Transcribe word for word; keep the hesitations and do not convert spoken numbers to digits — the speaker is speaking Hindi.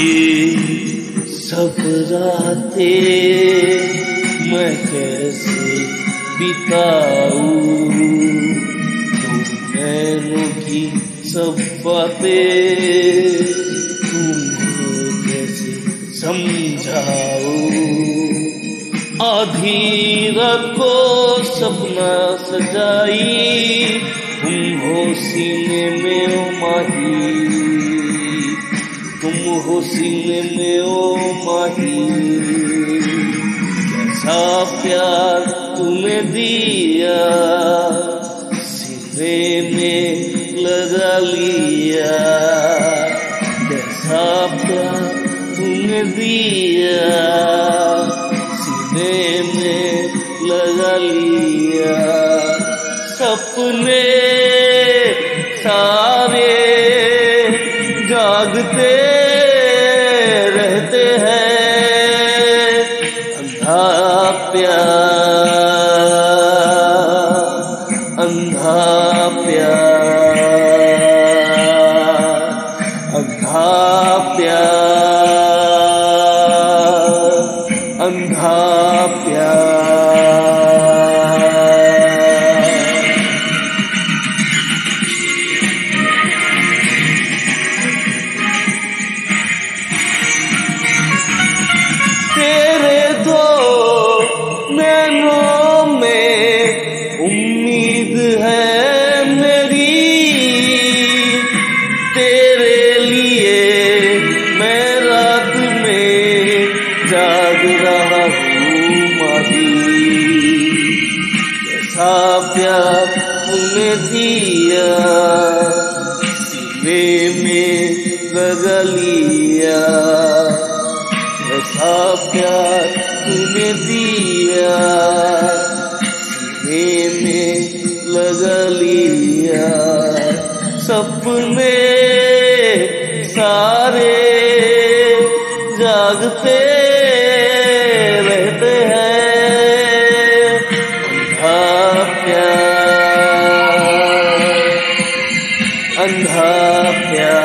ये सब रातें मैं कैसे बिताऊं, नैनों की सब बातें तुम्हें कैसे समझाऊं। आधी रात को सपना सजाई तुम हो सीने में ओ माही, तुम हो सीने में ओ माही। कैसा प्यार तुम्हें दिया सीने में लगा लिया, कैसा प्यार तुम्हें दिया सीने में लगा लिया। सपने सारे जागते रहते हैं, अंधा प्यार अंधा प्यार अंधा प्यार अंधा प्यार। तेरे दो नैनों में उम्मीद है मेरी, तेरे लिए मैं रात में जाग रहा हूँ माही। कैसा प्यार तूने दिया सीने में लगा लिया, कैसा प्यार तूने दिया सीने में लगा लिया। सपने सारे जागते रहते हैं, अंधा प्यार अंधा प्यार।